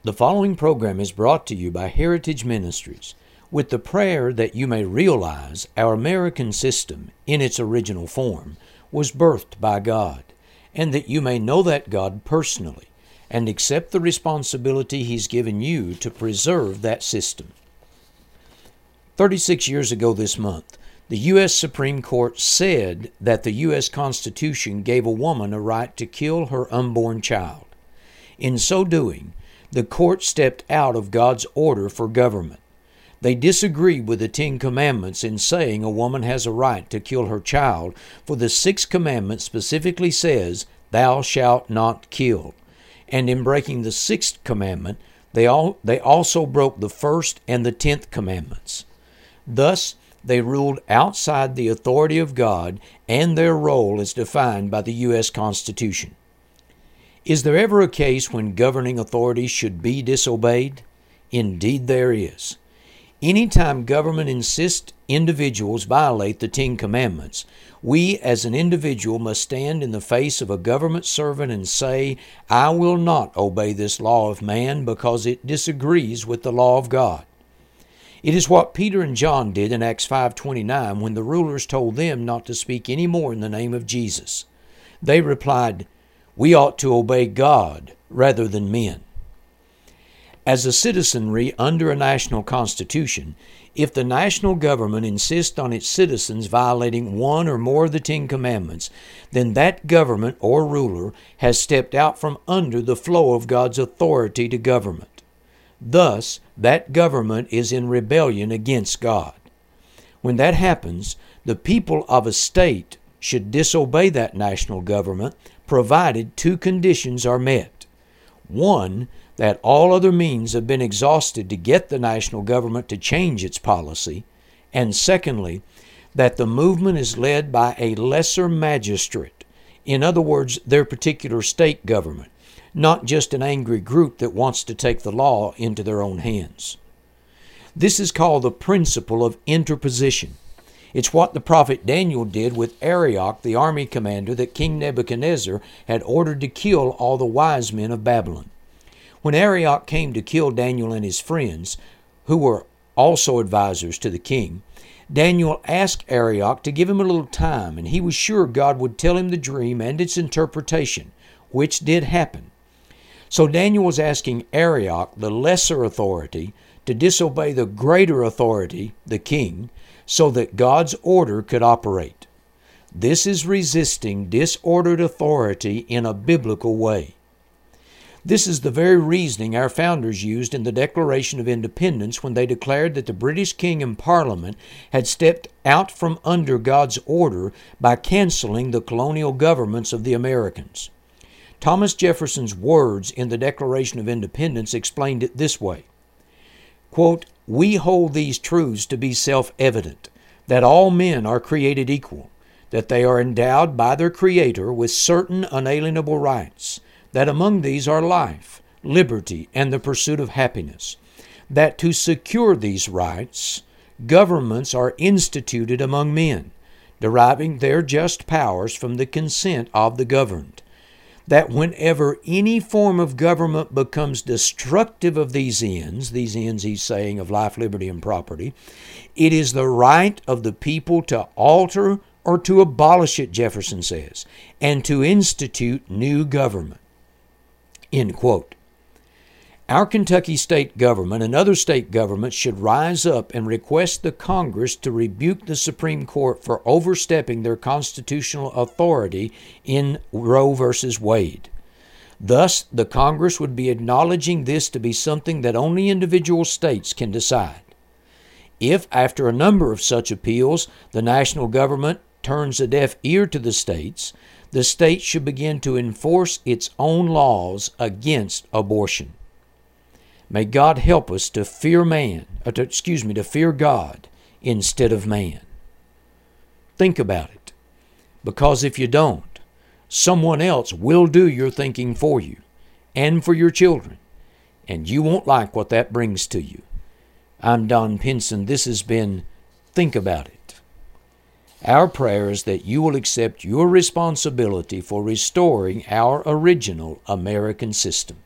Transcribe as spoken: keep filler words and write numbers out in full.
The following program is brought to you by Heritage Ministries with the prayer that you may realize our American system, in its original form, was birthed by God, and that you may know that God personally and accept the responsibility He's given you to preserve that system. thirty-six years ago this month, the U S Supreme Court said that the U S Constitution gave a woman a right to kill her unborn child. In so doing, the court stepped out of God's order for government. They disagreed with the Ten Commandments in saying a woman has a right to kill her child, for the Sixth Commandment specifically says, "Thou shalt not kill." And in breaking the Sixth Commandment, they, all, they also broke the First and the Tenth Commandments. Thus, they ruled outside the authority of God and their role as defined by the U S Constitution. Is there ever a case when governing authorities should be disobeyed? Indeed there is. Anytime government insists individuals violate the Ten Commandments, we as an individual must stand in the face of a government servant and say, "I will not obey this law of man because it disagrees with the law of God." It is what Peter and John did in Acts five twenty-nine when the rulers told them not to speak any more in the name of Jesus. They replied, "We ought to obey God rather than men." As a citizenry under a national constitution, if the national government insists on its citizens violating one or more of the Ten Commandments, then that government or ruler has stepped out from under the flow of God's authority to government. Thus, that government is in rebellion against God. When that happens, the people of a state should disobey that national government, provided two conditions are met. One, that all other means have been exhausted to get the national government to change its policy. And secondly, that the movement is led by a lesser magistrate, in other words, their particular state government, not just an angry group that wants to take the law into their own hands. This is called the principle of interposition. It's what the prophet Daniel did with Arioch, the army commander that King Nebuchadnezzar had ordered to kill all the wise men of Babylon. When Arioch came to kill Daniel and his friends, who were also advisors to the king, Daniel asked Arioch to give him a little time, and he was sure God would tell him the dream and its interpretation, which did happen. So Daniel was asking Arioch, the lesser authority, to disobey the greater authority, the king, so that God's order could operate. This is resisting disordered authority in a biblical way. This is the very reasoning our founders used in the Declaration of Independence when they declared that the British King and Parliament had stepped out from under God's order by canceling the colonial governments of the Americans. Thomas Jefferson's words in the Declaration of Independence explained it this way, quote, "We hold these truths to be self-evident, that all men are created equal, that they are endowed by their Creator with certain unalienable rights, that among these are life, liberty, and the pursuit of happiness, that to secure these rights, governments are instituted among men, deriving their just powers from the consent of the governed, that whenever any form of government becomes destructive of these ends, these ends he's saying of life, liberty, and property, it is the right of the people to alter or to abolish it," Jefferson says, "and to institute new government." End quote. Our Kentucky state government and other state governments should rise up and request the Congress to rebuke the Supreme Court for overstepping their constitutional authority in Roe versus Wade. Thus, the Congress would be acknowledging this to be something that only individual states can decide. If, after a number of such appeals, the national government turns a deaf ear to the states, the states should begin to enforce its own laws against abortion. May God help us to fear man, or to, excuse me, to fear God instead of man. Think about it, because if you don't, someone else will do your thinking for you and for your children, and you won't like what that brings to you. I'm Don Pinson. This has been Think About It. Our prayer is that you will accept your responsibility for restoring our original American system.